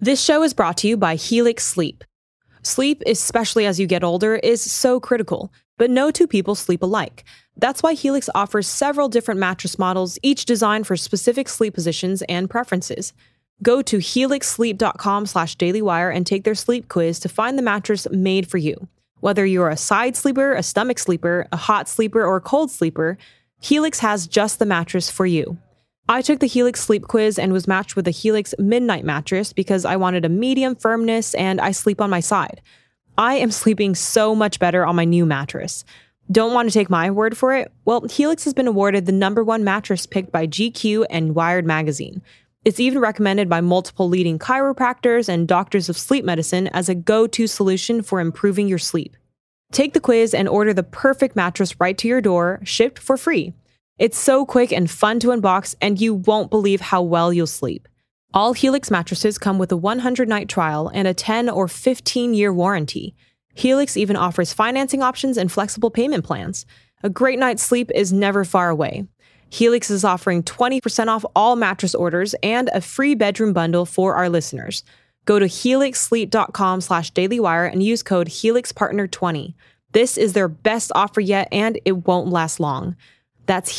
This show is brought to you by Helix Sleep. Sleep, especially as you get older, is so critical, but no two people sleep alike. That's why Helix offers several different mattress models, each designed for specific sleep positions and preferences. Go to helixsleep.com/dailywire and take their sleep quiz to find the mattress made for you. Whether you're a side sleeper, a stomach sleeper, a hot sleeper, or a cold sleeper, Helix has just the mattress for you. I took the Helix sleep quiz and was matched with the Helix Midnight mattress because I wanted a medium firmness and I sleep on my side. I am sleeping so much better on my new mattress. Don't want to take my word for it? Well, Helix has been awarded the #1 mattress picked by GQ and Wired magazine. It's even recommended by multiple leading chiropractors and doctors of sleep medicine as a go-to solution for improving your sleep. Take the quiz and order the perfect mattress right to your door, shipped for free. It's so quick and fun to unbox, and you won't believe how well you'll sleep. All Helix mattresses come with a 100-night trial and a 10 or 15-year warranty. Helix even offers financing options and flexible payment plans. A great night's sleep is never far away. Helix is offering 20% off all mattress orders and a free bedroom bundle for our listeners. Go to helixsleep.com/dailywire and use code HelixPartner20. This is their best offer yet, and it won't last long. That's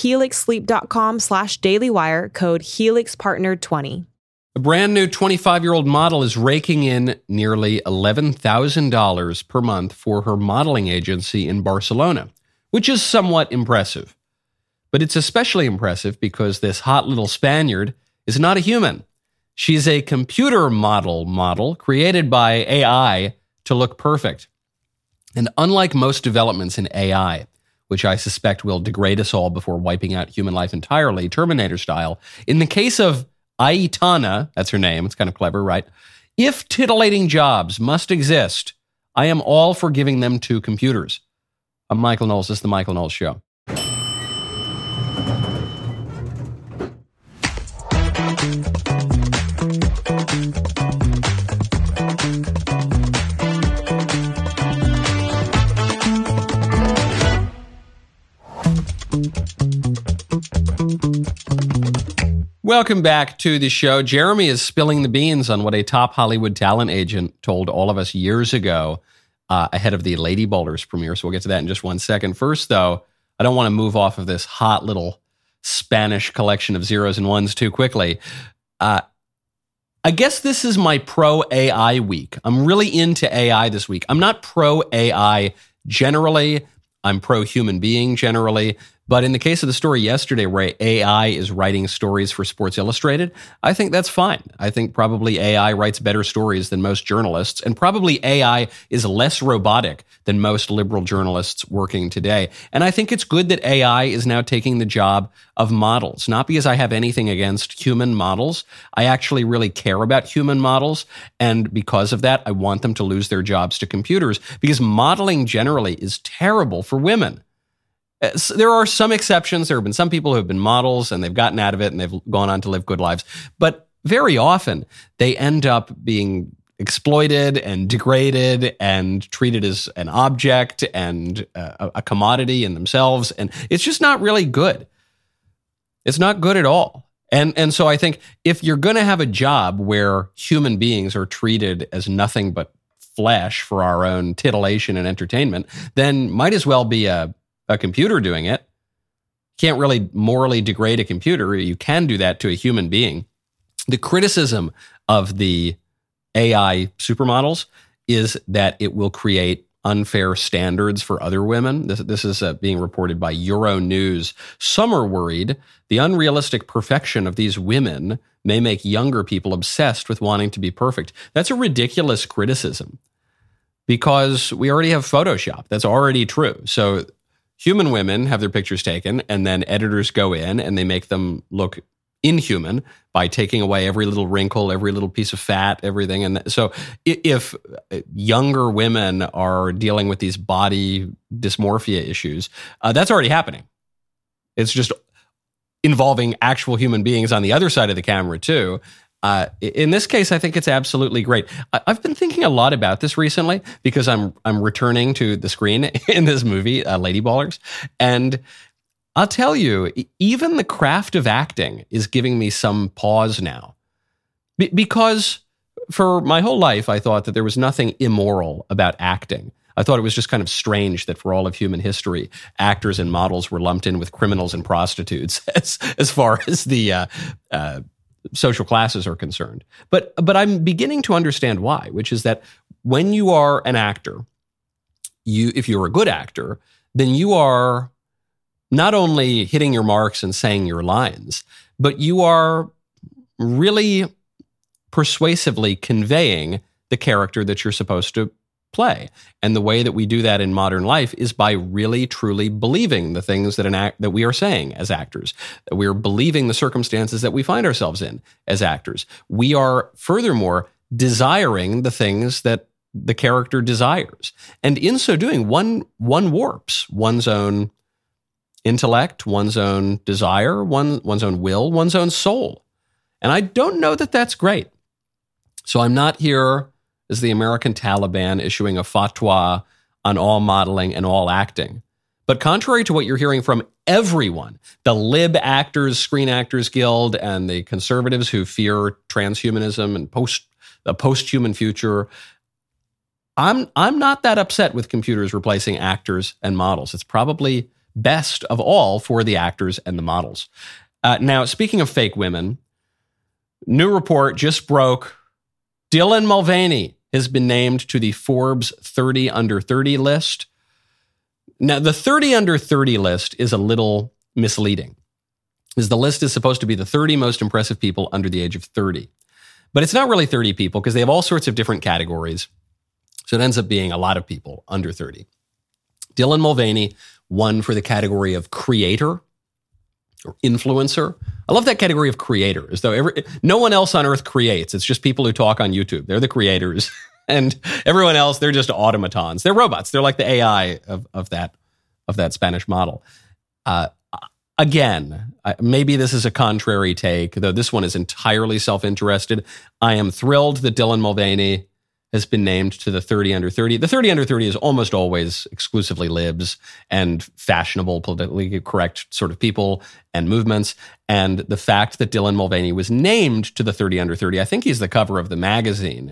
helixsleep.com/dailywire, code HelixPartner20. A brand new 25-year-old model is raking in nearly $11,000 per month for her modeling agency in Barcelona, which is somewhat impressive. But it's especially impressive because this hot little Spaniard is not a human. She's a computer model created by AI to look perfect. And unlike most developments in AI, which I suspect will degrade us all before wiping out human life entirely, Terminator style, in the case of Aitana, that's her name, it's kind of clever, right? If titillating jobs must exist, I am all for giving them to computers. I'm Michael Knowles. This is The Michael Knowles Show. Welcome back to the show. Jeremy is spilling the beans on what a top Hollywood talent agent told all of us years ago ahead of the Lady Ballers premiere. So we'll get to that in just one second. First, though, I don't want to move off of this hot little Spanish collection of zeros and ones too quickly. I guess this is my pro-AI week. I'm really into AI this week. I'm not pro-AI generally. I'm pro-human being generally. But in the case of the story yesterday where AI is writing stories for Sports Illustrated, I think that's fine. I think probably AI writes better stories than most journalists, and probably AI is less robotic than most liberal journalists working today. And I think it's good that AI is now taking the job of models, not because I have anything against human models. I actually really care about human models, and because of that, I want them to lose their jobs to computers, because modeling generally is terrible for women. There are some exceptions. There have been some people who have been models and they've gotten out of it and they've gone on to live good lives. But very often they end up being exploited and degraded and treated as an object and a commodity in themselves. And it's just not really good. It's not good at all. And so I think if you're going to have a job where human beings are treated as nothing but flesh for our own titillation and entertainment, then might as well be a computer doing it. Can't really morally degrade a computer. You can do that to a human being. The criticism of the AI supermodels is that it will create unfair standards for other women. This is being reported by Euronews. Some are worried the unrealistic perfection of these women may make younger people obsessed with wanting to be perfect. That's a ridiculous criticism because we already have Photoshop. That's already true. So human women have their pictures taken, and then editors go in and they make them look inhuman by taking away every little wrinkle, every little piece of fat, everything. And so if younger women are dealing with these body dysmorphia issues, that's already happening. It's just involving actual human beings on the other side of the camera too. In this case, I think it's absolutely great. I've been thinking a lot about this recently because I'm returning to the screen in this movie, Lady Ballers. And I'll tell you, even the craft of acting is giving me some pause now. Because for my whole life, I thought that there was nothing immoral about acting. I thought it was just kind of strange that for all of human history, actors and models were lumped in with criminals and prostitutes as far as the social classes are concerned. But I'm beginning to understand why, which is that when you are an actor, if you're a good actor, then you are not only hitting your marks and saying your lines, but you are really persuasively conveying the character that you're supposed to play. And the way that we do that in modern life is by really, truly believing the things that we are saying as actors. That we are believing the circumstances that we find ourselves in as actors. We are, furthermore, desiring the things that the character desires. And in so doing, one warps one's own intellect, one's own desire, one's own will, one's own soul. And I don't know that that's great. So I'm not here as the American Taliban issuing a fatwa on all modeling and all acting. But contrary to what you're hearing from everyone, the lib actors, Screen Actors Guild, and the conservatives who fear transhumanism and the post-human future, I'm not that upset with computers replacing actors and models. It's probably best of all for the actors and the models. Now, speaking of fake women, new report just broke. Dylan Mulvaney has been named to the Forbes 30 under 30 list. Now, the 30 under 30 list is a little misleading, because the list is supposed to be the 30 most impressive people under the age of 30. But it's not really 30 people, because they have all sorts of different categories. So it ends up being a lot of people under 30. Dylan Mulvaney won for the category of creator or influencer. I love that category of creator, as though no one else on earth creates. It's just people who talk on YouTube. They're the creators. And everyone else, they're just automatons. They're robots. They're like the AI of that Spanish model. Again, maybe this is a contrary take, though this one is entirely self-interested. I am thrilled that Dylan Mulvaney has been named to the 30 under 30. The 30 under 30 is almost always exclusively libs and fashionable, politically correct sort of people and movements. And the fact that Dylan Mulvaney was named to the 30 under 30, I think he's the cover of the magazine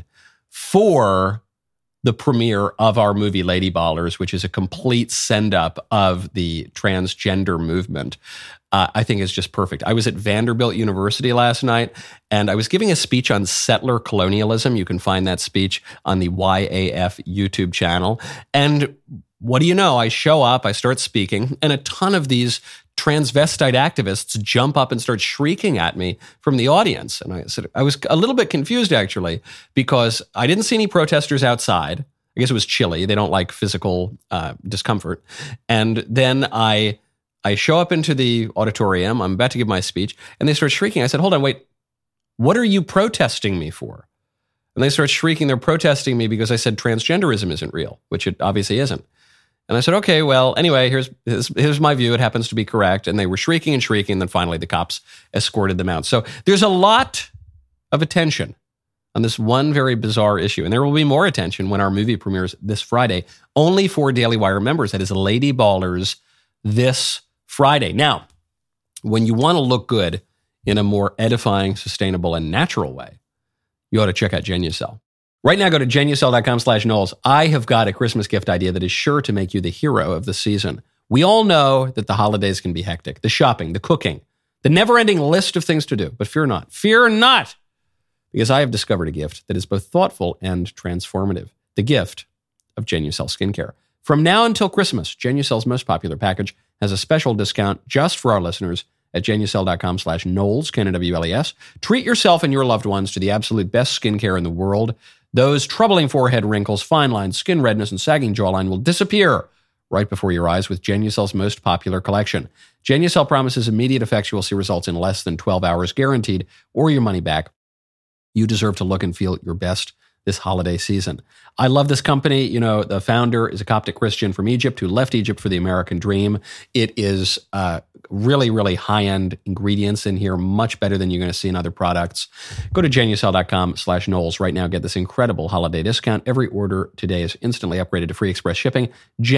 for the premiere of our movie Lady Ballers, which is a complete send-up of the transgender movement, I think is just perfect. I was at Vanderbilt University last night, and I was giving a speech on settler colonialism. You can find that speech on the YAF YouTube channel. And what do you know? I show up, I start speaking, and a ton of these transvestite activists jump up and start shrieking at me from the audience. And I was a little bit confused, actually, because I didn't see any protesters outside. I guess it was chilly. They don't like physical discomfort. And then I show up into the auditorium. I'm about to give my speech, and they start shrieking. I said, hold on, wait. What are you protesting me for? And they start shrieking. They're protesting me because I said transgenderism isn't real, which it obviously isn't. And I said, okay, well, anyway, here's my view. It happens to be correct. And they were shrieking and shrieking. And then finally the cops escorted them out. So there's a lot of attention on this one very bizarre issue. And there will be more attention when our movie premieres this Friday, only for Daily Wire members. That is Lady Ballers this Friday. Now, when you want to look good in a more edifying, sustainable, and natural way, you ought to check out Genucel. Right now, go to Genucel.com/Knowles. I have got a Christmas gift idea that is sure to make you the hero of the season. We all know that the holidays can be hectic. The shopping, the cooking, the never-ending list of things to do. But fear not. Fear not! Because I have discovered a gift that is both thoughtful and transformative. The gift of Genucel skincare. From now until Christmas, Genucel's most popular package has a special discount just for our listeners at Genucel.com/Knowles, Knowles. Treat yourself and your loved ones to the absolute best skincare in the world. Those troubling forehead wrinkles, fine lines, skin redness, and sagging jawline will disappear right before your eyes with Genucel's most popular collection. Genucel promises immediate effects you will see results in less than 12 hours guaranteed, or your money back. You deserve to look and feel your best this holiday season. I love this company. You know, the founder is a Coptic Christian from Egypt who left Egypt for the American dream. It is really, really high-end ingredients in here, much better than you're going to see in other products. Go to Genucel.com/Knowles right now. Get this incredible holiday discount. Every order today is instantly upgraded to free express shipping.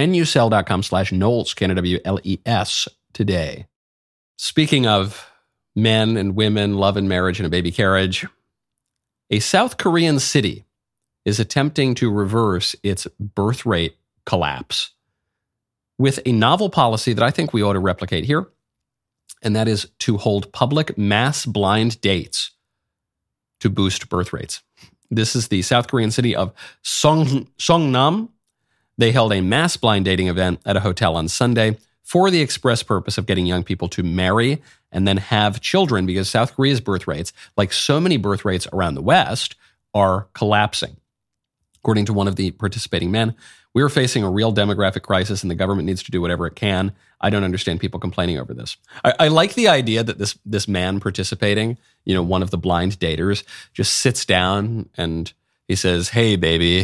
Genucel.com/Knowles, Knowles, today. Speaking of men and women, love and marriage and a baby carriage, A South Korean city is attempting to reverse its birth rate collapse with a novel policy that I think we ought to replicate here, and that is to hold public mass blind dates to boost birth rates. This is the South Korean city of Songnam. They held a mass blind dating event at a hotel on Sunday for the express purpose of getting young people to marry and then have children, because South Korea's birth rates, like so many birth rates around the West, are collapsing. According to one of the participating men, we are facing a real demographic crisis and the government needs to do whatever it can. I don't understand people complaining over this. I like the idea that this man participating, one of the blind daters, just sits down and he says, Hey, baby,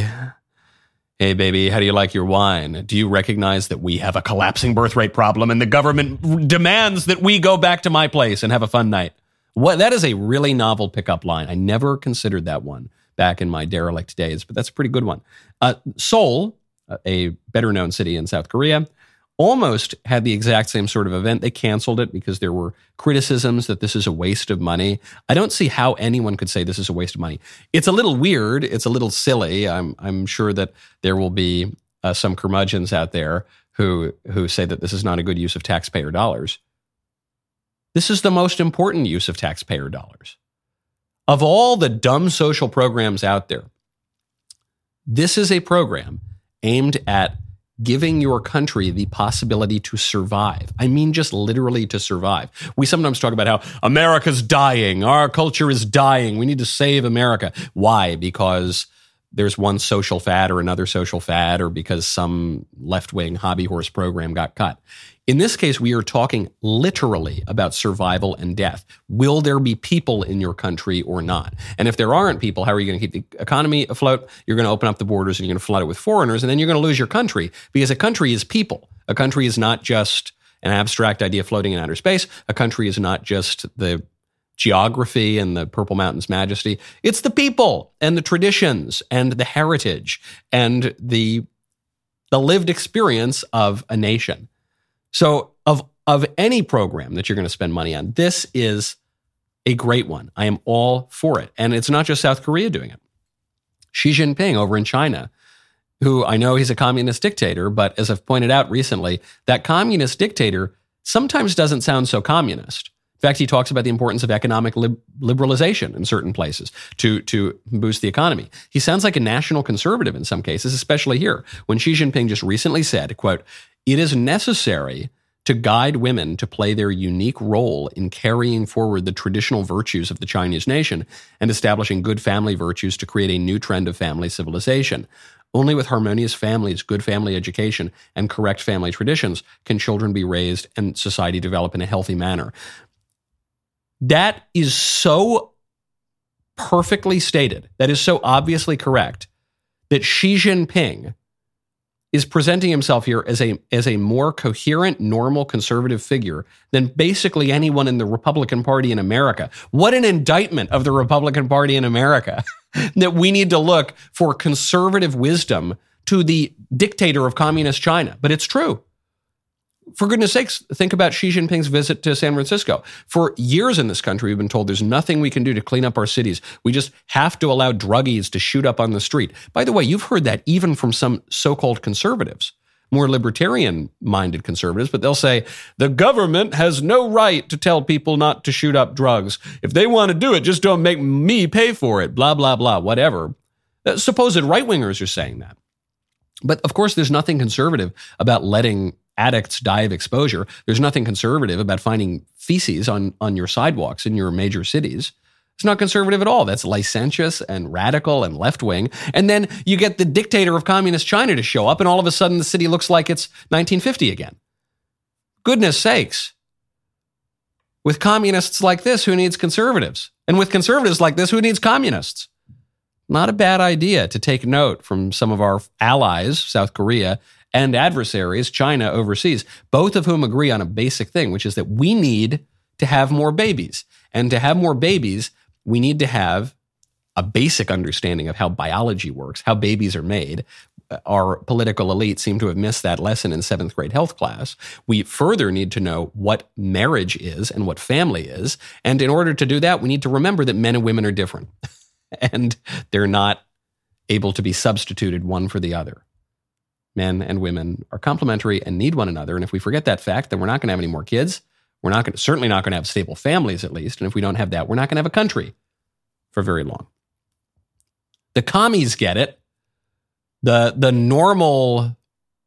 how do you like your wine? Do you recognize that we have a collapsing birth rate problem and the government demands that we go back to my place and have a fun night? That is a really novel pickup line. I never considered that one back in my derelict days, but that's a pretty good one. Seoul, a better-known city in South Korea, almost had the exact same sort of event. They canceled it because there were criticisms that this is a waste of money. I don't see how anyone could say this is a waste of money. It's a little weird. It's a little silly. I'm sure that there will be some curmudgeons out there who say that this is not a good use of taxpayer dollars. This is the most important use of taxpayer dollars. Of all the dumb social programs out there, this is a program aimed at giving your country the possibility to survive. I mean, just literally to survive. We sometimes talk about how America's dying. Our culture is dying. We need to save America. Why? Because there's one social fad or another social fad, or because some left-wing hobby horse program got cut. In this case, we are talking literally about survival and death. Will there be people in your country or not? And if there aren't people, how are you going to keep the economy afloat? You're going to open up the borders and you're going to flood it with foreigners, and then you're going to lose your country, because a country is people. A country is not just an abstract idea floating in outer space. A country is not just the geography and the Purple Mountains majesty. It's the people and the traditions and the heritage and the lived experience of a nation. So of any program that you're going to spend money on, this is a great one. I am all for it. And it's not just South Korea doing it. Xi Jinping over in China, who I know he's a communist dictator, but as I've pointed out recently, that communist dictator sometimes doesn't sound so communist. In fact, he talks about the importance of economic liberalization in certain places to boost the economy. He sounds like a national conservative in some cases, especially here, when Xi Jinping just recently said, quote, "It is necessary to guide women to play their unique role in carrying forward the traditional virtues of the Chinese nation and establishing good family virtues to create a new trend of family civilization. Only with harmonious families, good family education, and correct family traditions can children be raised and society develop in a healthy manner." That is so perfectly stated, that is so obviously correct, that Xi Jinping is presenting himself here as a more coherent, normal conservative figure than basically anyone in the Republican Party in America. What an indictment of the Republican Party in America, that we need to look for conservative wisdom to the dictator of communist China. But it's true. For goodness sakes, think about Xi Jinping's visit to San Francisco. For years in this country, we've been told there's nothing we can do to clean up our cities. We just have to allow druggies to shoot up on the street. By the way, you've heard that even from some so-called conservatives, more libertarian-minded conservatives, but they'll say, the government has no right to tell people not to shoot up drugs. If they want to do it, just don't make me pay for it, blah, blah, blah, whatever. Supposed right-wingers are saying that. But of course, there's nothing conservative about letting addicts die of exposure. There's nothing conservative about finding feces on your sidewalks in your major cities. It's not conservative at all. That's licentious and radical and left-wing. And then you get the dictator of communist China to show up, and all of a sudden the city looks like it's 1950 again. Goodness sakes. With communists like this, who needs conservatives? And with conservatives like this, who needs communists? Not a bad idea to take note from some of our allies, South Korea, and adversaries, China, overseas, both of whom agree on a basic thing, which is that we need to have more babies. And to have more babies, we need to have a basic understanding of how biology works, how babies are made. Our political elite seem to have missed that lesson in 7th grade health class. We further need to know what marriage is and what family is. And in order to do that, we need to remember that men and women are different. and they're not able to be substituted one for the other. Men and women are complementary and need one another. And if we forget that fact, then we're not going to have any more kids. We're certainly not going to have stable families, at least. And if we don't have that, we're not going to have a country for very long. The commies get it. The normal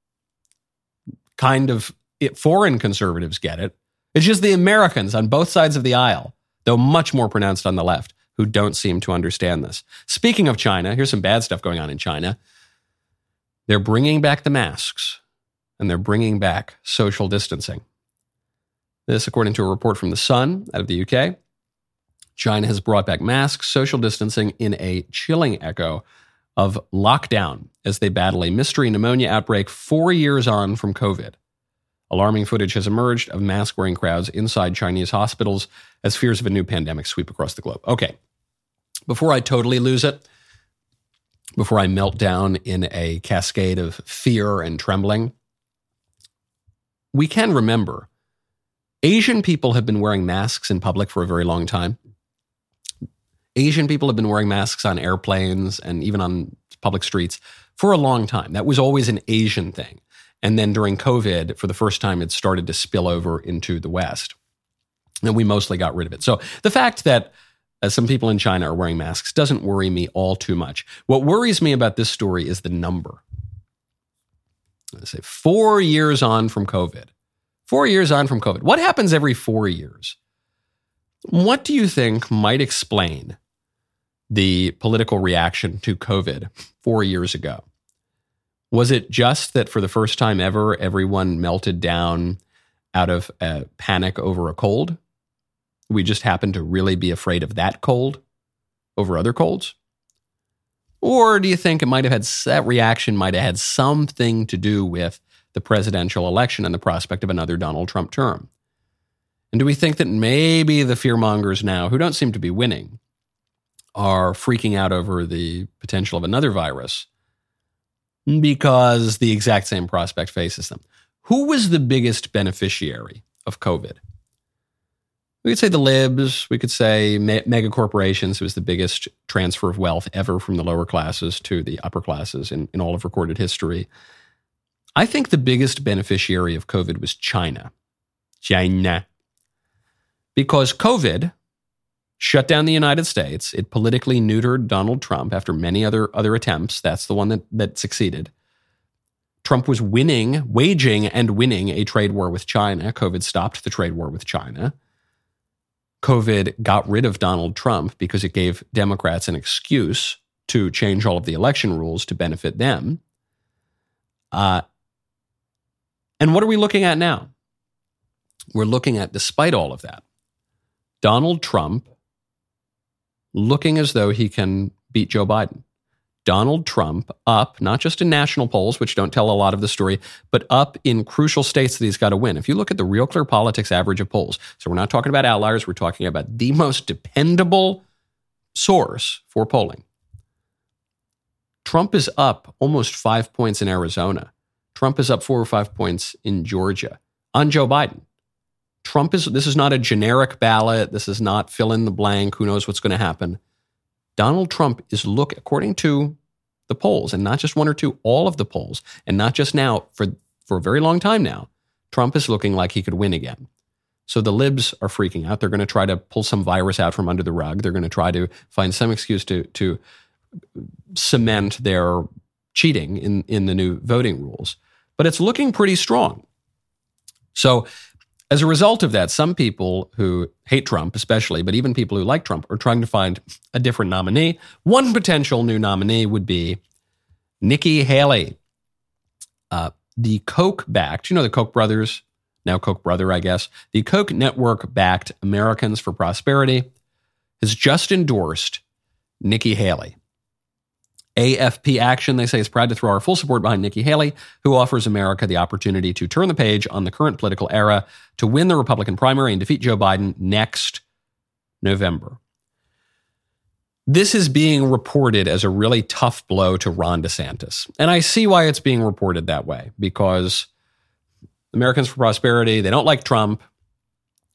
kind of foreign conservatives get it. It's just the Americans on both sides of the aisle, though much more pronounced on the left, who don't seem to understand this. Speaking of China, here's some bad stuff going on in China. They're bringing back the masks, and they're bringing back social distancing. This, according to a report from The Sun out of the UK. China has brought back masks, social distancing in a chilling echo of lockdown as they battle a mystery pneumonia outbreak 4 years on from COVID. Alarming footage has emerged of mask-wearing crowds inside Chinese hospitals as fears of a new pandemic sweep across the globe. Okay, before I totally lose it, before I melt down in a cascade of fear and trembling, we can remember Asian people have been wearing masks in public for a very long time. Asian people have been wearing masks on airplanes and even on public streets for a long time. That was always an Asian thing. And then during COVID, for the first time, it started to spill over into the West. And we mostly got rid of it. So the fact that some people in China are wearing masks doesn't worry me all too much. What worries me about this story is the number. Let's say 4 years on from COVID. 4 years on from COVID. What happens every 4 years? What do you think might explain the political reaction to COVID 4 years ago? Was it just that for the first time ever, everyone melted down out of a panic over a cold? We just happened to really be afraid of that cold over other colds? Or do you think that reaction might have had something to do with the presidential election and the prospect of another Donald Trump term? And do we think that maybe the fearmongers now, who don't seem to be winning, are freaking out over the potential of another virus because the exact same prospect faces them? Who was the biggest beneficiary of COVID? We could say the libs. We could say mega corporations. It was the biggest transfer of wealth ever from the lower classes to the upper classes in all of recorded history. I think the biggest beneficiary of COVID was China. Because COVID shut down the United States. It politically neutered Donald Trump after many other attempts. That's the one that succeeded. Trump was waging and winning a trade war with China. COVID stopped the trade war with China. COVID got rid of Donald Trump because it gave Democrats an excuse to change all of the election rules to benefit them. And what are we looking at now? We're looking at, despite all of that, Donald Trump looking as though he can beat Joe Biden. Donald Trump up, not just in national polls, which don't tell a lot of the story, but up in crucial states that he's got to win. If you look at the Real Clear Politics average of polls, so we're not talking about outliers, we're talking about the most dependable source for polling. Trump is up almost 5 points in Arizona. Trump is up 4 or 5 points in Georgia on Joe Biden. This is not a generic ballot. This is not fill in the blank. Who knows what's going to happen? Donald Trump is according to the polls, and not just one or two, all of the polls, and not just now, for a very long time now, Trump is looking like he could win again. So the libs are freaking out. They're going to try to pull some virus out from under the rug. They're going to try to find some excuse to cement their cheating in the new voting rules. But it's looking pretty strong. So as a result of that, some people who hate Trump especially, but even people who like Trump, are trying to find a different nominee. One potential new nominee would be Nikki Haley. The Koch-backed, the Koch brothers, now Koch brother, I guess, the Koch network-backed Americans for Prosperity has just endorsed Nikki Haley. AFP Action, they say, is proud to throw our full support behind Nikki Haley, who offers America the opportunity to turn the page on the current political era, to win the Republican primary and defeat Joe Biden next November. This is being reported as a really tough blow to Ron DeSantis. And I see why it's being reported that way, because Americans for Prosperity, they don't like Trump.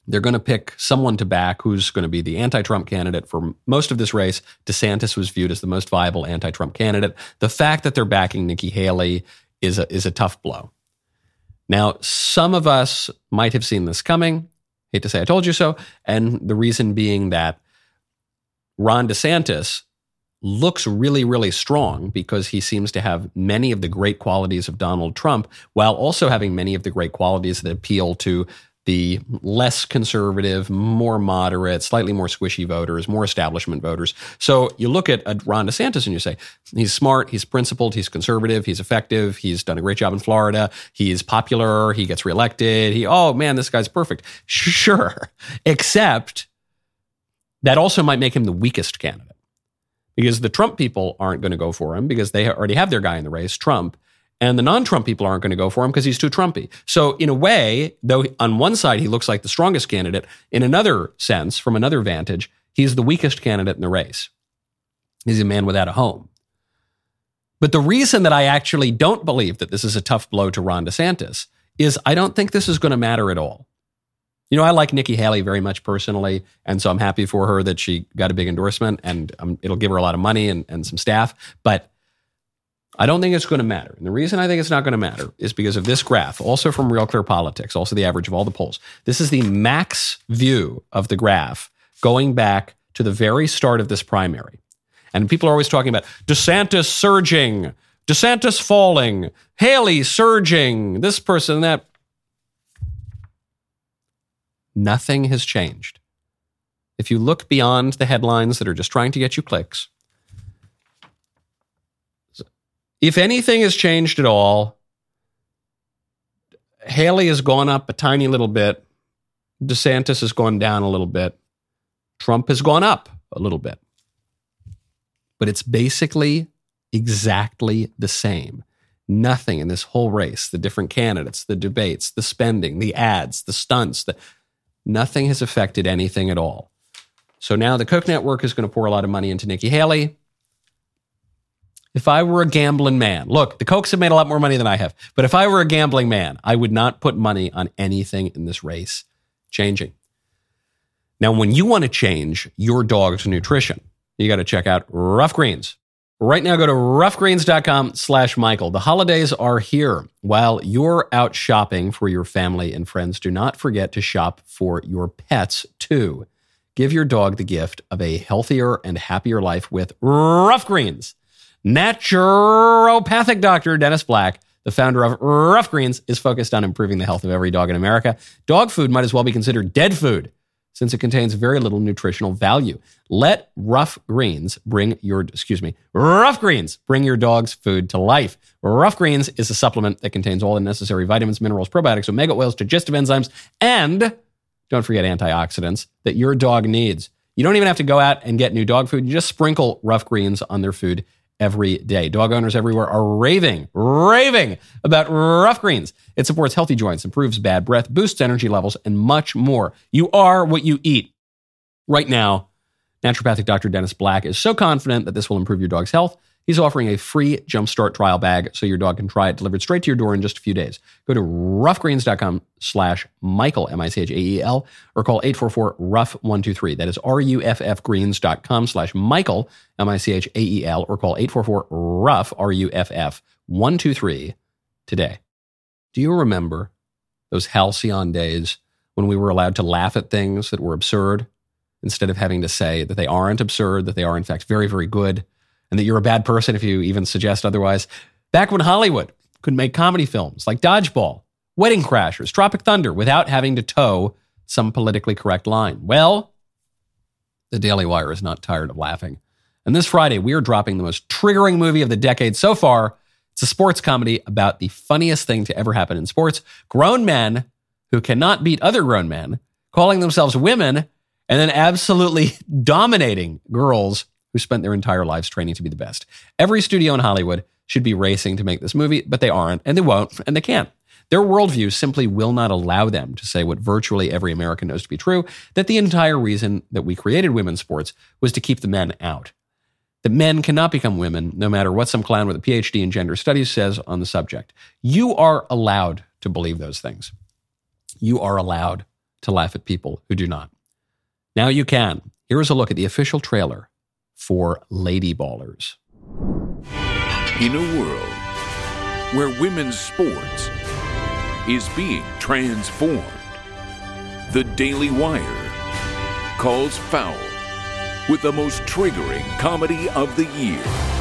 They're going to pick someone to back who's going to be the anti-Trump candidate for most of this race. DeSantis was viewed as the most viable anti-Trump candidate. The fact that they're backing Nikki Haley is a tough blow. Now, some of us might have seen this coming. Hate to say I told you so. And the reason being that Ron DeSantis looks really, really strong because he seems to have many of the great qualities of Donald Trump while also having many of the great qualities that appeal to the less conservative, more moderate, slightly more squishy voters, more establishment voters. So you look at Ron DeSantis and you say, he's smart, he's principled, he's conservative, he's effective, he's done a great job in Florida, he's popular, he gets reelected, oh man, this guy's perfect. Sure, except that also might make him the weakest candidate because the Trump people aren't going to go for him because they already have their guy in the race, Trump. And the non-Trump people aren't going to go for him because he's too Trumpy. So in a way, though on one side he looks like the strongest candidate, in another sense, from another vantage, he's the weakest candidate in the race. He's a man without a home. But the reason that I actually don't believe that this is a tough blow to Ron DeSantis is I don't think this is going to matter at all. You know, I like Nikki Haley very much personally, and so I'm happy for her that she got a big endorsement, and it'll give her a lot of money and some staff, but I don't think it's going to matter. And the reason I think it's not going to matter is because of this graph, also from Real Clear Politics, also the average of all the polls. This is the max view of the graph going back to the very start of this primary. And people are always talking about DeSantis surging, DeSantis falling, Haley surging, this person, that. Nothing has changed. If you look beyond the headlines that are just trying to get you clicks, if anything has changed at all, Haley has gone up a tiny little bit. DeSantis has gone down a little bit. Trump has gone up a little bit. But it's basically exactly the same. Nothing in this whole race, the different candidates, the debates, the spending, the ads, the stunts, nothing has affected anything at all. So now the Koch network is going to pour a lot of money into Nikki Haley. If I were a gambling man, look, the Kochs have made a lot more money than I have, but if I were a gambling man, I would not put money on anything in this race changing. Now, when you want to change your dog's nutrition, you got to check out Rough Greens. Right now, go to roughgreens.com/Michael. The holidays are here. While you're out shopping for your family and friends, do not forget to shop for your pets too. Give your dog the gift of a healthier and happier life with Rough Greens. Naturopathic doctor Dennis Black, the founder of Rough Greens, is focused on improving the health of every dog in America. Dog food might as well be considered dead food since it contains very little nutritional value. Let Rough Greens bring your dog's food to life. Rough Greens is a supplement that contains all the necessary vitamins, minerals, probiotics, omega oils, digestive enzymes, and don't forget antioxidants that your dog needs. You don't even have to go out and get new dog food. You just sprinkle Rough Greens on their food every day. Dog owners everywhere are raving about Rough Greens. It supports healthy joints, improves bad breath, boosts energy levels, and much more. You are what you eat. Right now, naturopathic Dr. Dennis Black is so confident that this will improve your dog's health, he's offering a free Jumpstart trial bag so your dog can try it delivered straight to your door in just a few days. Go to roughgreens.com/Michael, MICHAEL, or call 844-ROUGH-123. That is ruffgreens.com/Michael, MICHAEL, or call 844-ROUGH, RUFF-123 today. Do you remember those halcyon days when we were allowed to laugh at things that were absurd instead of having to say that they aren't absurd, that they are in fact very, very good, and that you're a bad person if you even suggest otherwise? Back when Hollywood could make comedy films like Dodgeball, Wedding Crashers, Tropic Thunder without having to toe some politically correct line. Well, the Daily Wire is not tired of laughing. And this Friday, we are dropping the most triggering movie of the decade so far. It's a sports comedy about the funniest thing to ever happen in sports. Grown men who cannot beat other grown men, calling themselves women, and then absolutely dominating girls who spent their entire lives training to be the best. Every studio in Hollywood should be racing to make this movie, but they aren't, and they won't, and they can't. Their worldview simply will not allow them to say what virtually every American knows to be true, that the entire reason that we created women's sports was to keep the men out. That men cannot become women, no matter what some clown with a PhD in gender studies says on the subject. You are allowed to believe those things. You are allowed to laugh at people who do not. Now you can. Here is a look at the official trailer for Lady Ballers. In a world where women's sports is being transformed, the Daily Wire calls foul with the most triggering comedy of the year.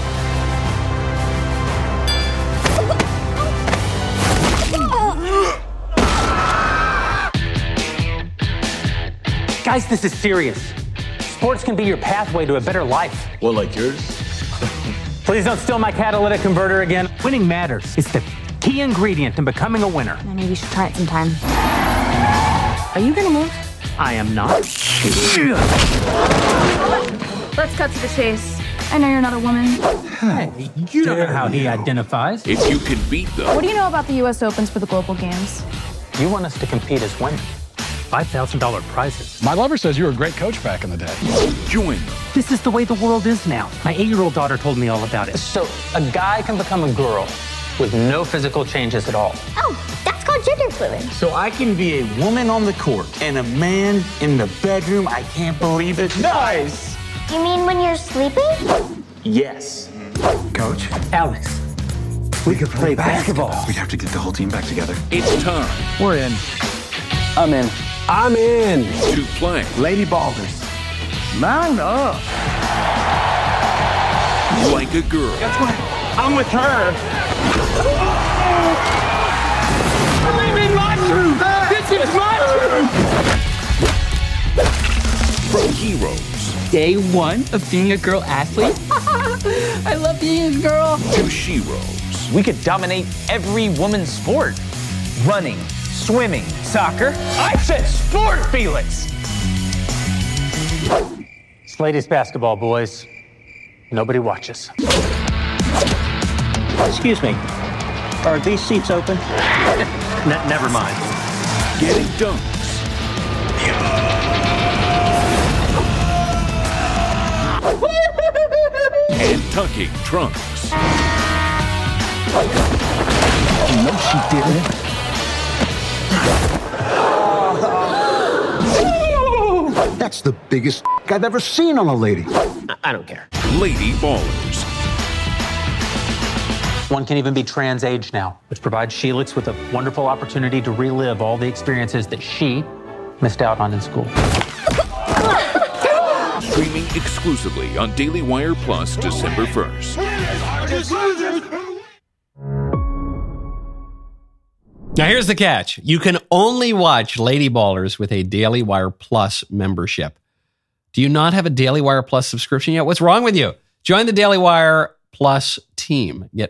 Guys, this is serious. Sports can be your pathway to a better life. Well, like yours? Please don't steal my catalytic converter again. Winning matters. It's the key ingredient in becoming a winner. Maybe you should try it sometime. Are you gonna move? I am not. Let's cut to the chase. I know you're not a woman. Hey, you know how he identifies. If you can beat them, What do you know about the U.S. Opens for the Global Games? You want us to compete as women. $5,000 prizes. My lover says you were a great coach back in the day. join them. This is the way the world is now. My 8-year-old daughter told me all about it. So, a guy can become a girl with no physical changes at all. Oh, that's called gender fluid. So I can be a woman on the court and a man in the bedroom. I can't believe it. Nice! You mean when you're sleeping? Yes. Coach, Alex, we could play basketball. we have to get the whole team back together. It's time We're in. I'm in. I'm in. to play Lady Ballers. Mount up. like a girl. That's right. I'm with her. Believe in my truth. This is my truth. From heroes Day one of being a girl athlete. I love being a girl. to sheroes. We could dominate every woman's sport. Running, swimming, soccer. I said sport, Felix! It's ladies basketball, boys. Nobody watches. Excuse me. Are these seats open? Never mind. Getting dunks. And tucking trunks. No, she didn't. That's the biggest I've ever seen on a lady. I don't care. Lady Ballers. One can even be trans age now, which provides Sheelix with a wonderful opportunity to relive all the experiences that she missed out on in school. Streaming exclusively on Daily Wire Plus December 1st. Now, here's the catch. You can only watch Lady Ballers with a Daily Wire Plus membership. Do you not have a Daily Wire Plus subscription yet? What's wrong with you? Join the Daily Wire Plus team. Get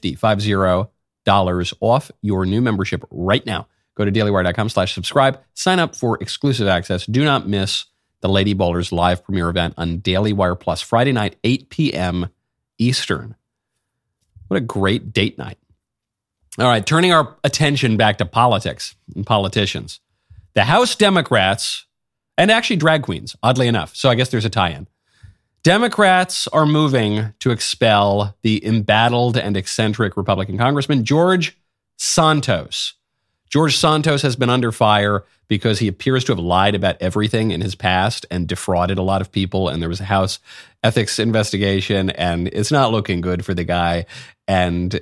$50 off your new membership right now. Go to dailywire.com/subscribe. Sign up for exclusive access. Do not miss the Lady Ballers live premiere event on Daily Wire Plus, Friday night, 8 p.m. Eastern. What a great date night. All right, turning our attention back to politics and politicians. The House Democrats, and actually drag queens, oddly enough, so I guess there's a tie-in. Democrats are moving to expel the embattled and eccentric Republican Congressman George Santos. George Santos has been under fire because he appears to have lied about everything in his past and defrauded a lot of people. And there was a House ethics investigation, and it's not looking good for the guy. And,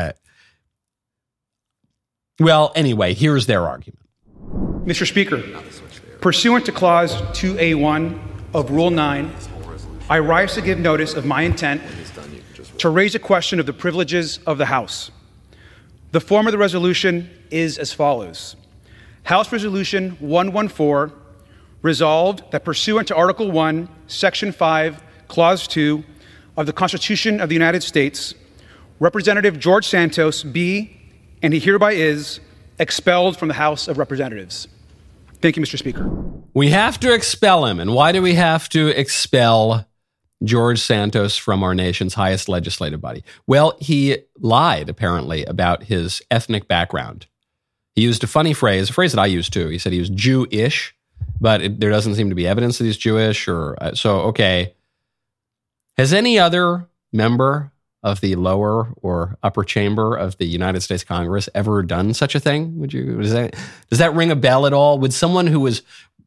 well, anyway, here's their argument. Mr. Speaker, pursuant to Clause 2A1 of Rule 9, I rise to give notice of my intent to raise a question of the privileges of the House. The form of the resolution is as follows. House Resolution 114, resolved that pursuant to Article 1, Section 5, Clause 2 of the Constitution of the United States, Representative George Santos be, and he hereby is, expelled from the House of Representatives. Thank you, Mr. Speaker. We have to expel him. And why do we have to expel George Santos from our nation's highest legislative body? Well, he lied, apparently, about his ethnic background. He used a funny phrase, a phrase that I use too. He said he was Jewish, but there doesn't seem to be evidence that he's Jewish. Okay. Has any other member of the lower or upper chamber of the United States Congress ever done such a thing? Does that ring a bell at all? Would someone who was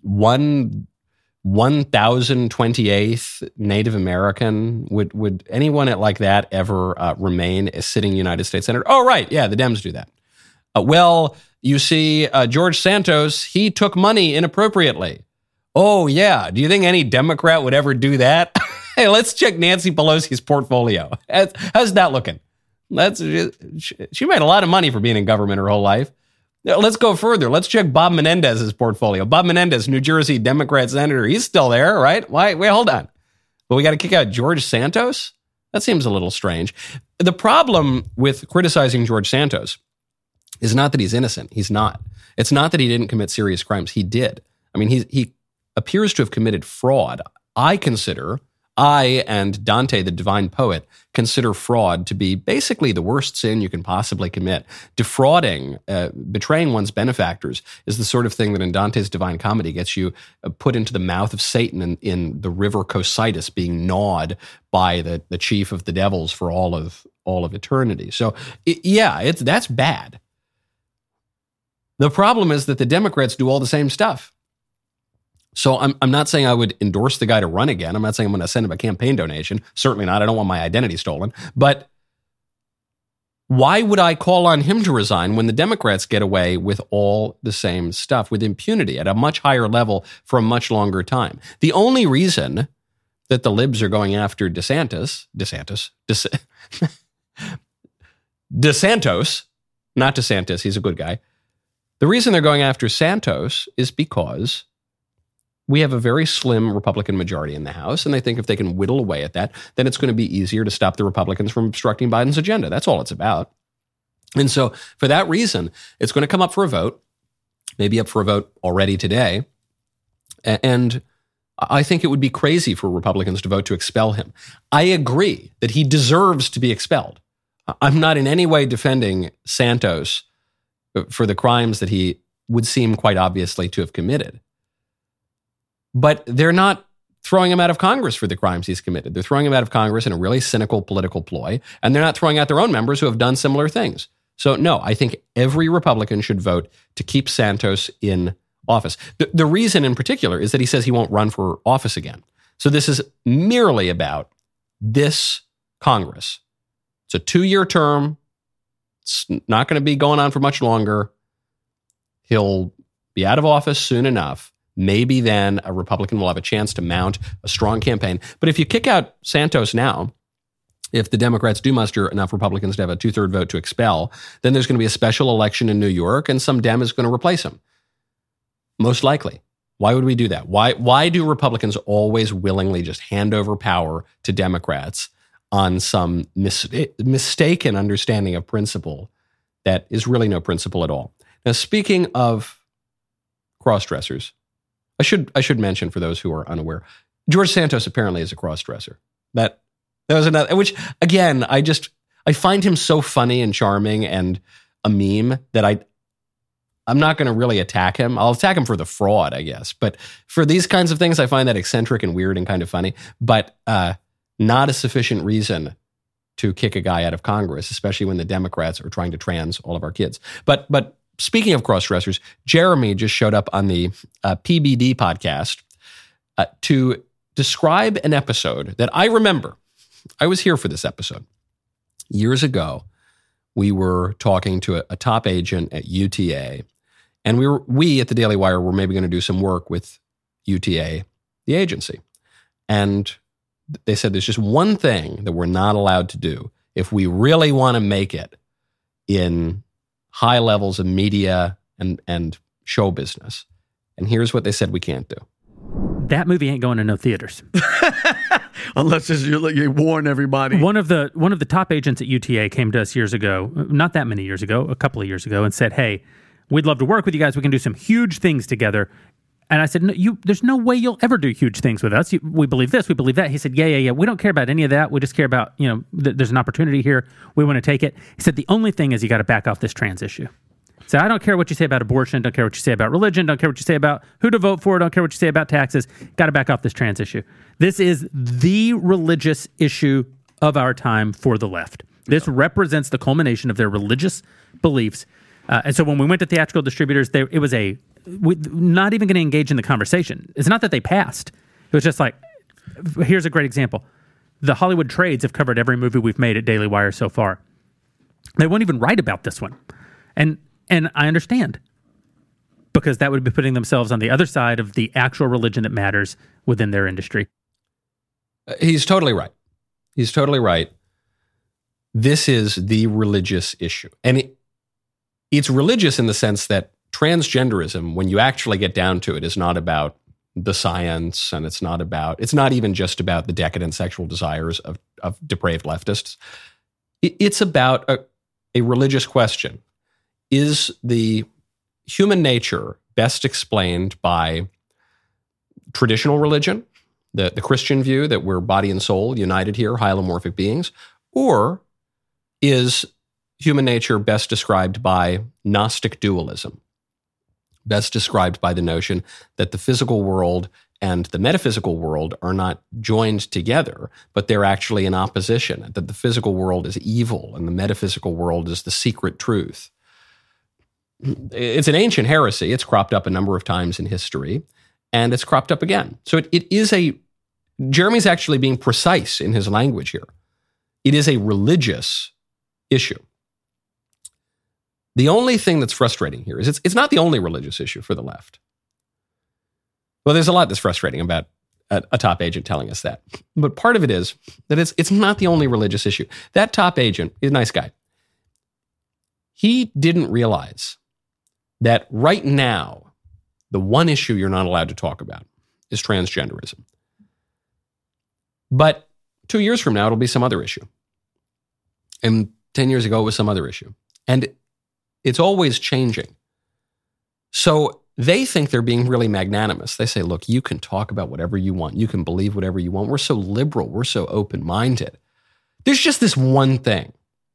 1028th Native American, would anyone like that ever remain a sitting United States senator? Oh, right. Yeah, the Dems do that. Well, you see, George Santos, he took money inappropriately. Oh, yeah. Do you think any Democrat would ever do that? Hey, let's check Nancy Pelosi's portfolio. How's that looking? She made a lot of money for being in government her whole life. Let's go further. Let's check Bob Menendez's portfolio. Bob Menendez, New Jersey Democrat senator. He's still there, right? Why? Wait, hold on. But we got to kick out George Santos? That seems a little strange. The problem with criticizing George Santos is not that he's innocent. He's not. It's not that he didn't commit serious crimes. He did. I mean, he appears to have committed fraud. I and Dante, the divine poet, consider fraud to be basically the worst sin you can possibly commit. Defrauding, betraying one's benefactors is the sort of thing that in Dante's Divine Comedy gets you put into the mouth of Satan in the river Cocytus, being gnawed by the chief of the devils for all of eternity. So, that's bad. The problem is that the Democrats do all the same stuff. So I'm not saying I would endorse the guy to run again. I'm not saying I'm going to send him a campaign donation. Certainly not. I don't want my identity stolen. But why would I call on him to resign when the Democrats get away with all the same stuff with impunity at a much higher level for a much longer time? The only reason that the libs are going after DeSantos, not DeSantis, he's a good guy. The reason they're going after Santos is because we have a very slim Republican majority in the House, and they think if they can whittle away at that, then it's going to be easier to stop the Republicans from obstructing Biden's agenda. That's all it's about. And so for that reason, it's going to come up for a vote, maybe up for a vote already today. And I think it would be crazy for Republicans to vote to expel him. I agree that he deserves to be expelled. I'm not in any way defending Santos for the crimes that he would seem quite obviously to have committed. But they're not throwing him out of Congress for the crimes he's committed. They're throwing him out of Congress in a really cynical political ploy, and they're not throwing out their own members who have done similar things. So no, I think every Republican should vote to keep Santos in office. The reason in particular is that he says he won't run for office again. So this is merely about this Congress. It's a 2-year term. It's not going to be going on for much longer. He'll be out of office soon enough. Maybe then a Republican will have a chance to mount a strong campaign. But if you kick out Santos now, if the Democrats do muster enough Republicans to have a 2/3 vote to expel, then there's going to be a special election in New York and some Dem is going to replace him. Most likely. Why would we do that? Why do Republicans always willingly just hand over power to Democrats on some mistaken understanding of principle that is really no principle at all? Now, speaking of cross-dressers, I should mention for those who are unaware, George Santos apparently is a cross-dresser. That was another, which again, I find him so funny and charming and a meme that I'm not going to really attack him. I'll attack him for the fraud, I guess. But for these kinds of things, I find that eccentric and weird and kind of funny, but not a sufficient reason to kick a guy out of Congress, especially when the Democrats are trying to trans all of our kids. But speaking of cross-dressers, Jeremy just showed up on the PBD podcast to describe an episode that I remember. I was here for this episode. Years ago, we were talking to a top agent at UTA, and we at the Daily Wire were maybe going to do some work with UTA, the agency. And they said there's just one thing that we're not allowed to do if we really want to make it in high levels of media and show business. And here's what they said we can't do. That movie ain't going to no theaters. Unless you warn everybody. One of the top agents at UTA came to us years ago, not that many years ago, a couple of years ago, and said, hey, we'd love to work with you guys. We can do some huge things together. And I said, no, there's no way you'll ever do huge things with us. We believe this, we believe that. He said, yeah. We don't care about any of that. We just care about, there's an opportunity here. We want to take it. He said, the only thing is you got to back off this trans issue. So I don't care what you say about abortion. Don't care what you say about religion. Don't care what you say about who to vote for. Don't care what you say about taxes. Got to back off this trans issue. This is the religious issue of our time for the left. This represents the culmination of their religious beliefs. And so when we went to theatrical distributors, it was not even going to engage in the conversation. It's not that they passed. It was just like, here's a great example. The Hollywood trades have covered every movie we've made at Daily Wire so far. They won't even write about this one. And I understand, because that would be putting themselves on the other side of the actual religion that matters within their industry. He's totally right. He's totally right. This is the religious issue. And it's religious in the sense that transgenderism, when you actually get down to it, is not about the science, and it's not even just about the decadent sexual desires of depraved leftists. It's about a religious question. Is the human nature best explained by traditional religion, the Christian view that we're body and soul united here, hylomorphic beings, or is human nature best described by Gnostic dualism, best described by the notion that the physical world and the metaphysical world are not joined together, but they're actually in opposition, that the physical world is evil and the metaphysical world is the secret truth. It's an ancient heresy. It's cropped up a number of times in history, and it's cropped up again. So it is Jeremy's actually being precise in his language here. It is a religious issue. The only thing that's frustrating here is it's not the only religious issue for the left. Well, there's a lot that's frustrating about a top agent telling us that. But part of it is that it's not the only religious issue. That top agent is a nice guy. He didn't realize that right now, the one issue you're not allowed to talk about is transgenderism. But 2 years from now, it'll be some other issue. And 10 years ago, it was some other issue. And it's always changing. So they think they're being really magnanimous. They say, look, you can talk about whatever you want. You can believe whatever you want. We're so liberal. We're so open-minded. There's just this one thing.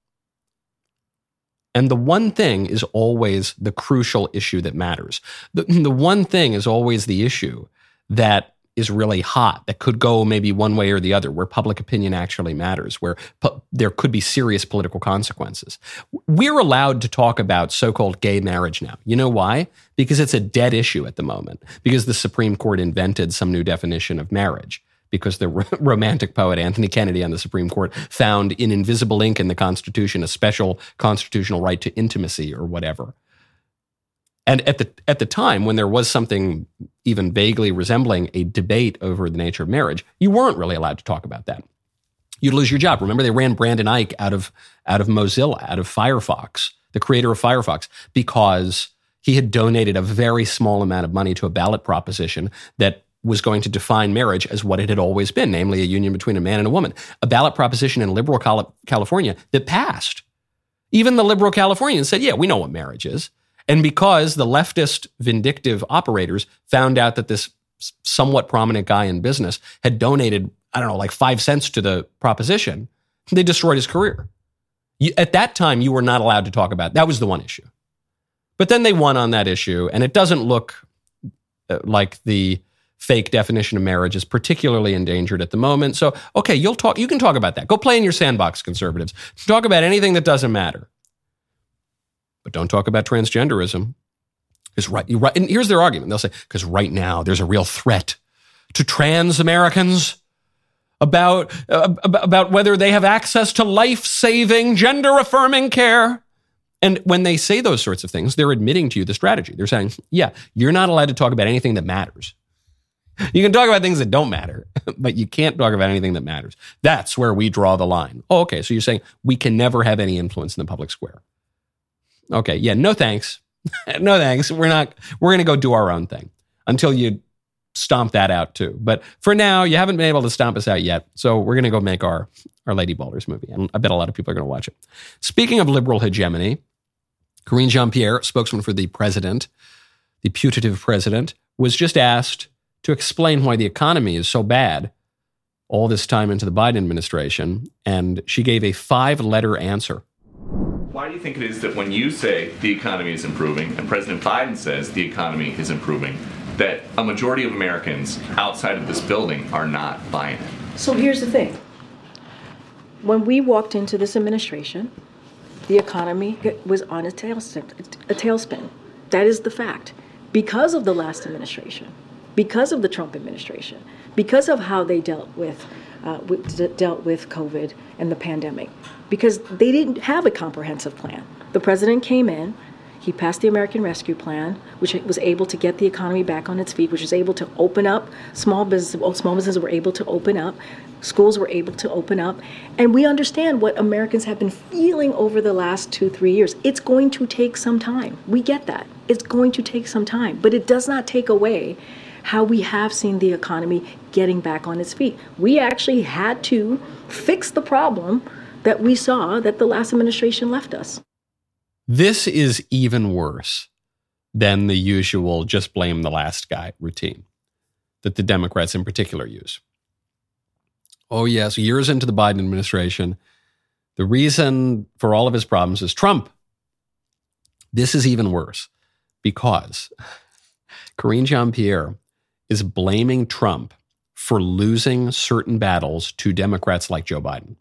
And the one thing is always the crucial issue that matters. The one thing is always the issue that is really hot, that could go maybe one way or the other, where public opinion actually matters, where there could be serious political consequences. We're allowed to talk about so-called gay marriage now. You know why? Because it's a dead issue at the moment, because the Supreme Court invented some new definition of marriage, because the romantic poet Anthony Kennedy on the Supreme Court found in invisible ink in the Constitution a special constitutional right to intimacy or whatever. And at the time, when there was something even vaguely resembling a debate over the nature of marriage, you weren't really allowed to talk about that. You'd lose your job. Remember, they ran Brandon Ike out of Mozilla, out of Firefox, the creator of Firefox, because he had donated a very small amount of money to a ballot proposition that was going to define marriage as what it had always been, namely a union between a man and a woman. A ballot proposition in liberal California that passed. Even the liberal Californians said, yeah, we know what marriage is. And because the leftist vindictive operators found out that this somewhat prominent guy in business had donated, like 5 cents to the proposition, they destroyed his career. At that time, you were not allowed to talk about it. That was the one issue. But then they won on that issue, and it doesn't look like the fake definition of marriage is particularly endangered at the moment. So, okay, you can talk about that. Go play in your sandbox, conservatives. Talk about anything that doesn't matter. But don't talk about transgenderism. And here's their argument. They'll say, because right now there's a real threat to trans Americans about whether they have access to life-saving, gender-affirming care. And when they say those sorts of things, they're admitting to you the strategy. They're saying, yeah, you're not allowed to talk about anything that matters. You can talk about things that don't matter, but you can't talk about anything that matters. That's where we draw the line. Oh, okay, so you're saying we can never have any influence in the public square. Okay, yeah, no thanks. No thanks. We're going to go do our own thing until you stomp that out too. But for now, you haven't been able to stomp us out yet. So we're going to go make our Lady Boulders movie. And I bet a lot of people are going to watch it. Speaking of liberal hegemony, Karine Jean-Pierre, spokesman for the president, the putative president, was just asked to explain why the economy is so bad all this time into the Biden administration. And she gave a 5-letter answer. Why do you think it is that when you say the economy is improving and President Biden says the economy is improving, that a majority of Americans. Americans outside of this building are not buying it. So here's the thing. When we walked into this administration, the economy was on a tailspin. That is the fact. Because of the last administration, because of the Trump administration, because of how they dealt with COVID and the pandemic, because they didn't have a comprehensive plan. The president came in, he passed the American Rescue Plan, which was able to get the economy back on its feet, which was able to open up small businesses were able to open up, schools were able to open up, and we understand what Americans have been feeling over the last 2-3 years. It's going to take some time. We get that. It's going to take some time, but it does not take away how we have seen the economy getting back on its feet. We actually had to fix the problem that we saw that the last administration left us. This is even worse than the usual just blame the last guy routine that the Democrats in particular use. Oh, yes, years into the Biden administration, the reason for all of his problems is Trump. This is even worse because Karine Jean-Pierre is blaming Trump for losing certain battles to Democrats like Joe Biden.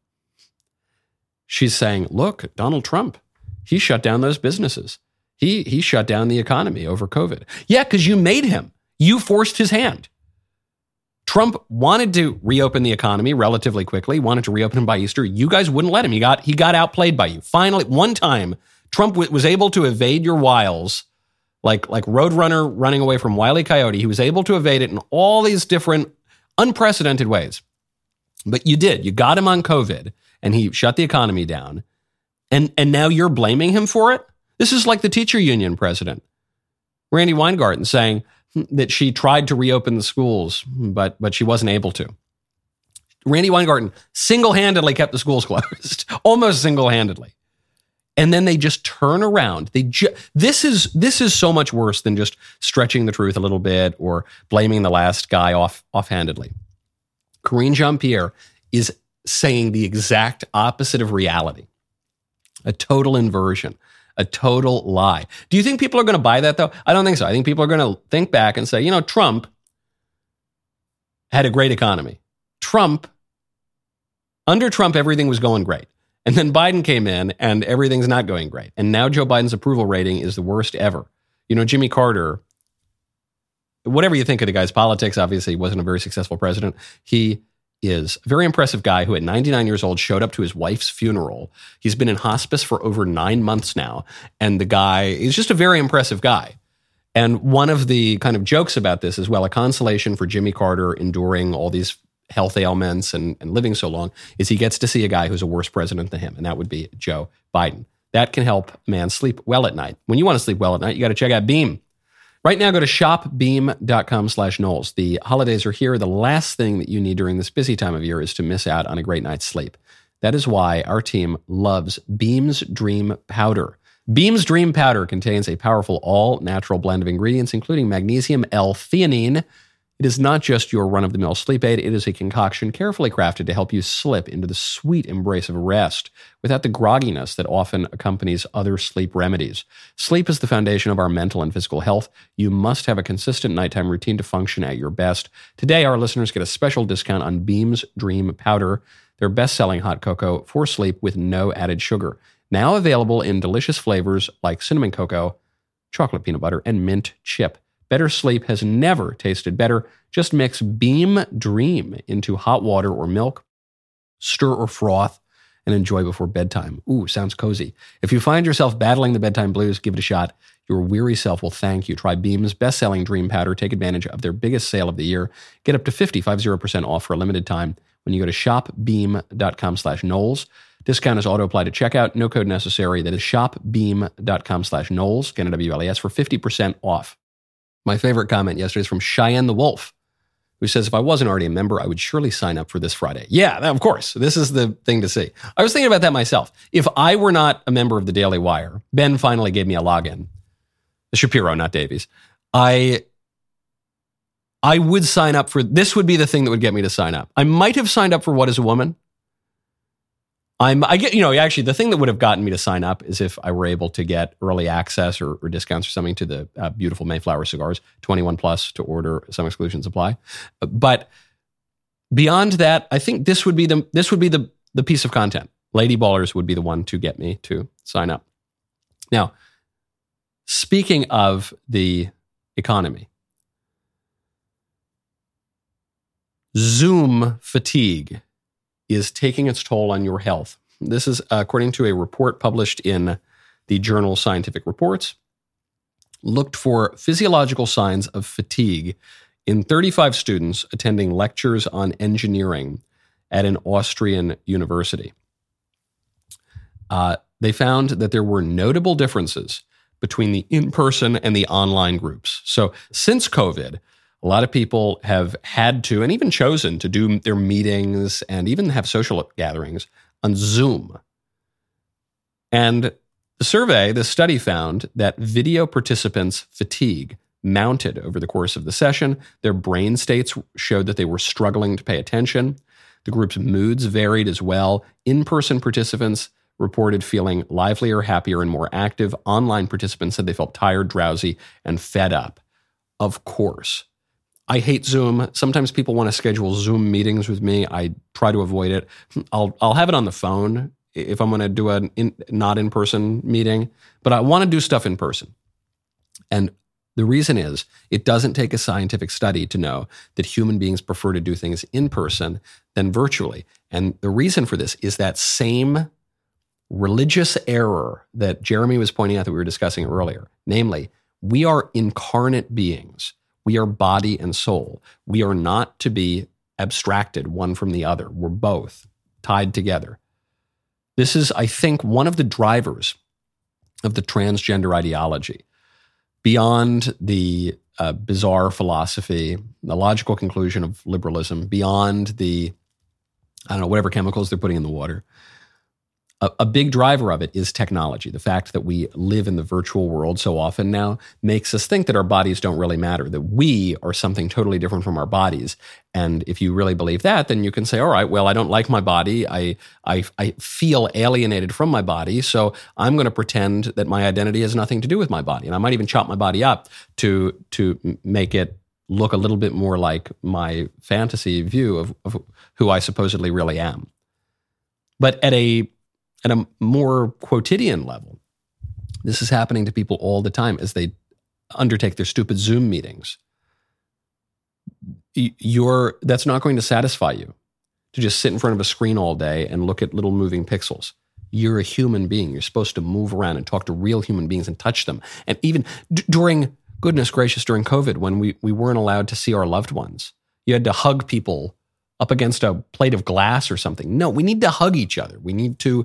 She's saying, look, Donald Trump, he shut down those businesses. He shut down the economy over COVID. Yeah, because you made him. You forced his hand. Trump wanted to reopen the economy relatively quickly, wanted to reopen him by Easter. You guys wouldn't let him. He got outplayed by you. Finally, one time, Trump was able to evade your wiles, like Roadrunner running away from Wile E. Coyote. He was able to evade it in all these different unprecedented ways. But you did. You got him on COVID, and he shut the economy down. And now you're blaming him for it? This is like the teacher union president, Randi Weingarten, saying that she tried to reopen the schools, but she wasn't able to. Randi Weingarten single-handedly kept the schools closed, almost single-handedly. And then they just turn around. This is so much worse than just stretching the truth a little bit or blaming the last guy offhandedly. Karine Jean-Pierre is saying the exact opposite of reality. A total inversion, a total lie. Do you think people are going to buy that, though? I don't think so. I think people are going to think back and say, Trump had a great economy. Under Trump, everything was going great. And then Biden came in and everything's not going great. And now Joe Biden's approval rating is the worst ever. Jimmy Carter, whatever you think of the guy's politics, obviously he wasn't a very successful president. He is a very impressive guy who at 99 years old showed up to his wife's funeral. He's been in hospice for over 9 months now. And the guy is just a very impressive guy. And one of the kind of jokes about this is, well, a consolation for Jimmy Carter enduring all these health ailments and living so long is he gets to see a guy who's a worse president than him. And that would be Joe Biden. That can help a man sleep well at night. When you want to sleep well at night, you got to check out Beam. Right now, go to shopbeam.com/Knowles. The holidays are here. The last thing that you need during this busy time of year is to miss out on a great night's sleep. That is why our team loves Beam's Dream Powder. Beam's Dream Powder contains a powerful all-natural blend of ingredients, including magnesium L-theanine. It is not just your run-of-the-mill sleep aid. It is a concoction carefully crafted to help you slip into the sweet embrace of rest without the grogginess that often accompanies other sleep remedies. Sleep is the foundation of our mental and physical health. You must have a consistent nighttime routine to function at your best. Today, our listeners get a special discount on Beam's Dream Powder, their best-selling hot cocoa for sleep with no added sugar. Now available in delicious flavors like cinnamon cocoa, chocolate peanut butter, and mint chip. Better sleep has never tasted better. Just mix Beam Dream into hot water or milk, stir or froth, and enjoy before bedtime. Ooh, sounds cozy. If you find yourself battling the bedtime blues, give it a shot. Your weary self will thank you. Try Beam's best-selling Dream Powder. Take advantage of their biggest sale of the year. Get up to 50% off for a limited time when you go to shopbeam.com/Knowles. Discount is auto-applied to checkout. No code necessary. That is shopbeam.com/Knowles, K-N-W-L-E-S, for 50% off. My favorite comment yesterday is from Cheyenne the Wolf, who says, if I wasn't already a member, I would surely sign up for this Friday. Yeah, of course. This is the thing to see. I was thinking about that myself. If I were not a member of the Daily Wire, Ben finally gave me a login. Shapiro, not Davies. I would sign up for, this would be the thing that would get me to sign up. I might have signed up for What is a Woman? Actually, the thing that would have gotten me to sign up is if I were able to get early access or discounts or something to the beautiful Mayflower cigars, 21 plus to order, some exclusions apply. But beyond that, I think this would be the the piece of content. Lady Ballers would be the one to get me to sign up. Now, speaking of the economy, Zoom fatigue is taking its toll on your health. This is according to a report published in the journal Scientific Reports. Looked for physiological signs of fatigue in 35 students attending lectures on engineering at an Austrian university. They found that there were notable differences between the in-person and the online groups. So since COVID, a lot of people have had to, and even chosen to do their meetings and even have social gatherings on Zoom. And the study found that video participants' fatigue mounted over the course of the session. Their brain states showed that they were struggling to pay attention. The group's moods varied as well. In-person participants reported feeling livelier, happier, and more active. Online participants said they felt tired, drowsy, and fed up. Of course. I hate Zoom. Sometimes people want to schedule Zoom meetings with me. I try to avoid it. I'll have it on the phone if I'm going to do a not in-person meeting, but I want to do stuff in person. And the reason is it doesn't take a scientific study to know that human beings prefer to do things in person than virtually. And the reason for this is that same religious error that Jeremy was pointing out that we were discussing earlier. Namely, we are incarnate beings. We are body and soul. We are not to be abstracted one from the other. We're both tied together. This is, I think, one of the drivers of the transgender ideology. Beyond the bizarre philosophy, the logical conclusion of liberalism, beyond the, whatever chemicals they're putting in the water, a big driver of it is technology. The fact that we live in the virtual world so often now makes us think that our bodies don't really matter, that we are something totally different from our bodies. And if you really believe that, then you can say, all right, well, I don't like my body. I feel alienated from my body, so I'm going to pretend that my identity has nothing to do with my body. And I might even chop my body up to make it look a little bit more like my fantasy view of who I supposedly really am. But at a more quotidian level, this is happening to people all the time as they undertake their stupid Zoom meetings. That's not going to satisfy you to just sit in front of a screen all day and look at little moving pixels. You're a human being. You're supposed to move around and talk to real human beings and touch them. And even during COVID, when we weren't allowed to see our loved ones, you had to hug people up against a plate of glass or something. No, we need to hug each other. We need to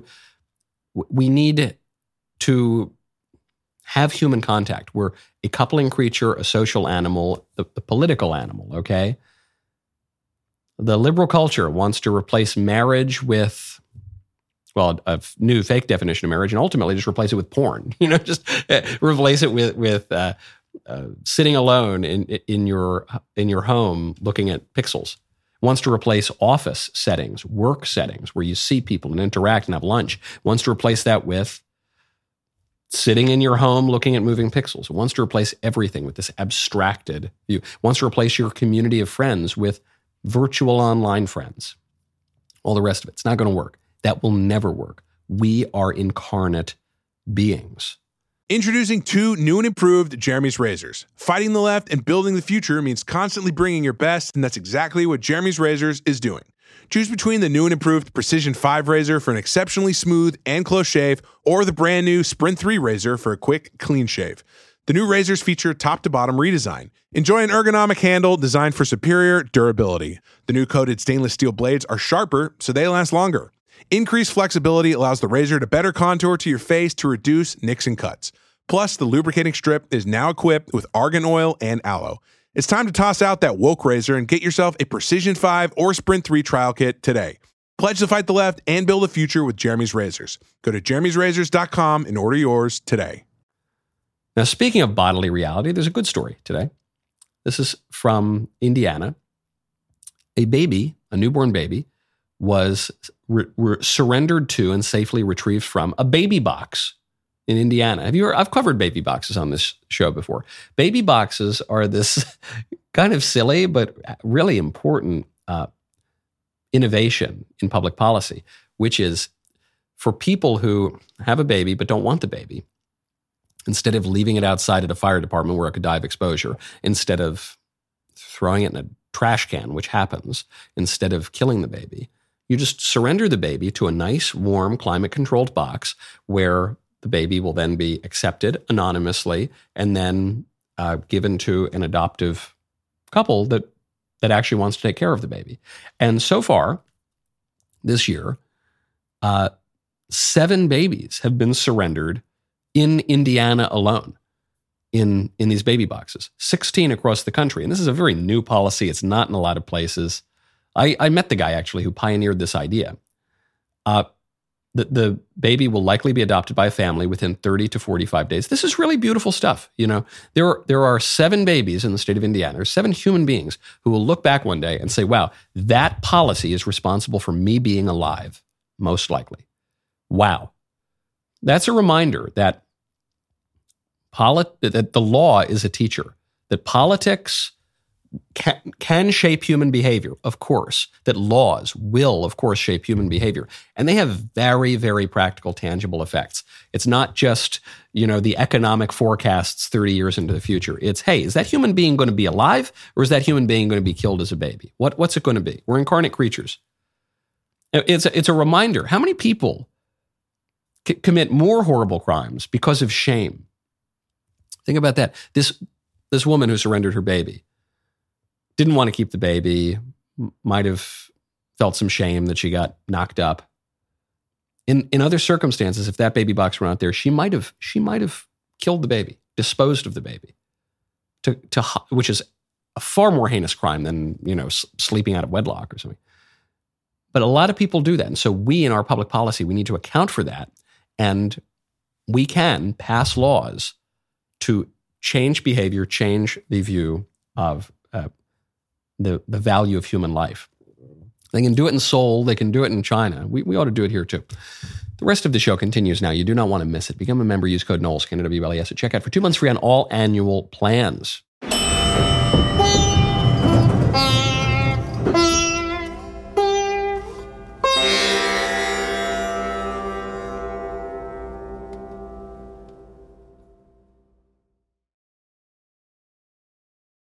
have human contact. We're a coupling creature, a social animal, the political animal, okay? The liberal culture wants to replace marriage with, well, a new fake definition of marriage, and ultimately just replace it with porn. Just replace it with sitting alone in your home looking at pixels. Wants to replace office settings, work settings, where you see people and interact and have lunch. Wants to replace that with sitting in your home looking at moving pixels. Wants to replace everything with this abstracted view. Wants to replace your community of friends with virtual online friends. All the rest of it. It's not going to work. That will never work. We are incarnate beings. Introducing two new and improved Jeremy's Razors. Fighting the left and building the future means constantly bringing your best, and that's exactly what Jeremy's Razors is doing. Choose between the new and improved Precision 5 razor for an exceptionally smooth and close shave, or the brand new Sprint 3 razor for a quick, clean shave. The new razors feature top-to-bottom redesign. Enjoy an ergonomic handle designed for superior durability. The new coated stainless steel blades are sharper, so they last longer. Increased flexibility allows the razor to better contour to your face to reduce nicks and cuts. Plus, the lubricating strip is now equipped with argan oil and aloe. It's time to toss out that woke razor and get yourself a Precision 5 or Sprint 3 trial kit today. Pledge to fight the left and build a future with Jeremy's Razors. Go to jeremy'srazors.com and order yours today. Now, speaking of bodily reality, there's a good story today. This is from Indiana. A newborn baby, was surrendered to and safely retrieved from a baby box in Indiana. I've covered baby boxes on this show before. Baby boxes are this kind of silly but really important innovation in public policy, which is for people who have a baby but don't want the baby, instead of leaving it outside at a fire department where it could die of exposure, instead of throwing it in a trash can, which happens, instead of killing the baby, you just surrender the baby to a nice, warm, climate-controlled box where the baby will then be accepted anonymously and then given to an adoptive couple that actually wants to take care of the baby. And so far, this year, 7 babies have been surrendered in Indiana alone in these baby boxes, 16 across the country. And this is a very new policy. It's not in a lot of places. I met the guy actually who pioneered this idea. The baby will likely be adopted by a family within 30 to 45 days. This is really beautiful stuff. You know, there are 7 babies in the state of Indiana. There's 7 human beings who will look back one day and say, wow, that policy is responsible for me being alive, most likely. Wow. That's a reminder that that the law is a teacher, that politics can shape human behavior, of course, that laws will, of course, shape human behavior. And they have very, very practical, tangible effects. It's not just, the economic forecasts 30 years into the future. It's, hey, is that human being going to be alive or is that human being going to be killed as a baby? What's it going to be? We're incarnate creatures. It's a reminder. How many people commit more horrible crimes because of shame? Think about that. This woman who surrendered her baby didn't want to keep the baby, might have felt some shame that she got knocked up. In other circumstances, if that baby box were out there, she might have killed the baby, disposed of the baby, which is a far more heinous crime than sleeping out of wedlock or something. But a lot of people do that, and so we in our public policy we need to account for that, and we can pass laws to change behavior, change the view of the value of human life. They can do it in Seoul. They can do it in China. We ought to do it here too. The rest of the show continues now. You do not want to miss it. Become a member. Use code Knowles, KNWLES at checkout for 2 months free on all annual plans.